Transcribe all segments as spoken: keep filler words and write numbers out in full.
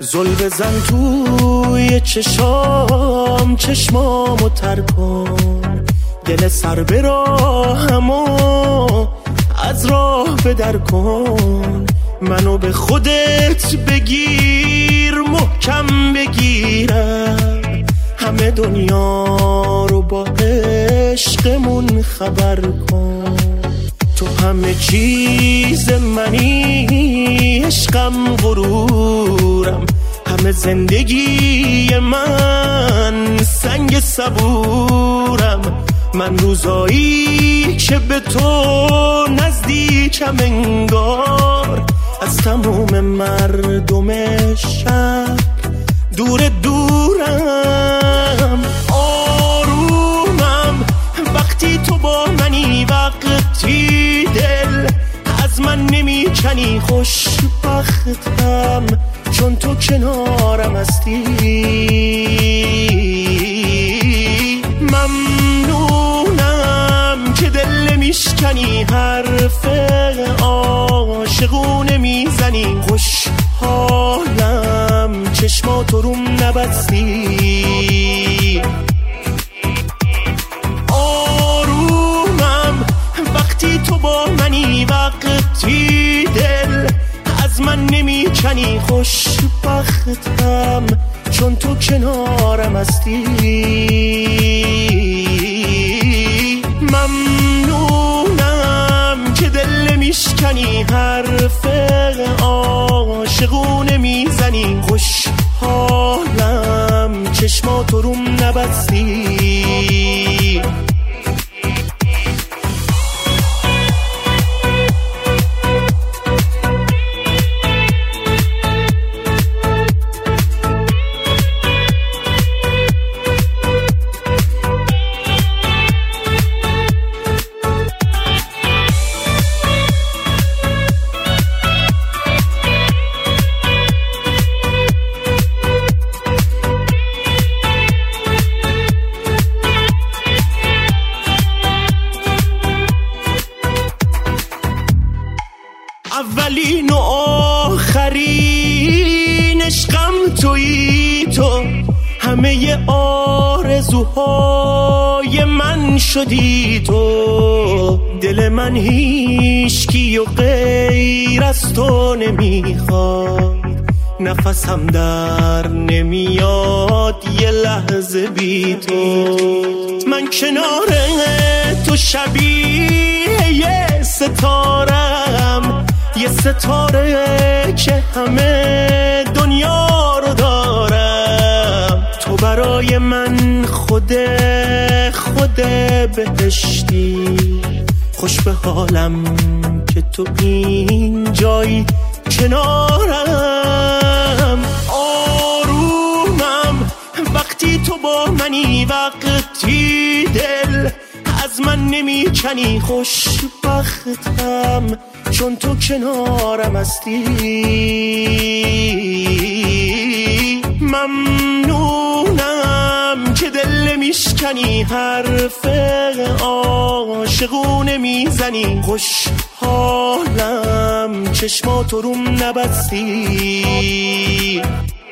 زل بزن توی چشام چشمامو تر کن، دل سر به راهمو از راه بدر کن. منو به خودت بگیر، محکم بگیرم، همه دنیا رو با عشقمون خبر کن. تو همه چیز منی، عشقم غرورم، همه زندگی من سنگ صبورم. من روزایی که به تو نزدیکم انگار، از تموم مردم شهر دور دورم. آرومم وقتی تو با منی، وقتی دل از من نمیکنی. خوشبختم چون تو کنارم هستی. ممنونم که دل میشکنی، حرف عاشقونه میزنی. خوشحالم چشماتو روم نبستی. آرومم وقتی تو با منی، وقتی دل از من نمیکنی. خوشبختم چون تو کنارم هستی. ممنونم که دل میشکنی، حرف عاشقونه میزنی. خوشحالم چشماتو روم نبستی. اولین و آخرین عشقم تویی تو، همه آرزوهای من شدی تو. دل من هیچکی و غیر از تو نمیخواد، نفسم در نمیاد یه لحظه بی تو. من کنار تو شبیه یه ستارم، یه ستاره که همه دنیا رو دارم. تو برای من خود خود بهشتی، خوش به حالم که تو این جایی کنارم. آرومم وقتی تو با منی، وقتی دل از من نمیکنی. خوشبختم چون تو کنارم هستی. ممنونم که دل میشکنی، حرف عاشقونه میزنی. خوشحالم چشماتو روم نبستی.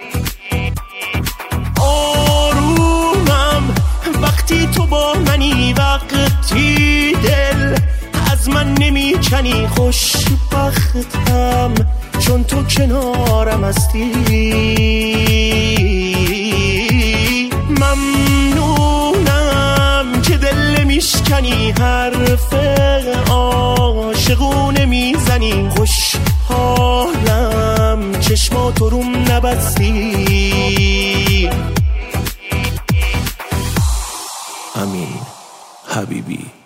آرومم وقتی تو با منی، وقتی دل از من نمیکنی. خوشبختم چون تو کنارم هستی. ممنونم که دل میشکنی، حرف عاشقونه میزنی. خوشحالم چشماتو روم نبستی. امین حبیبی.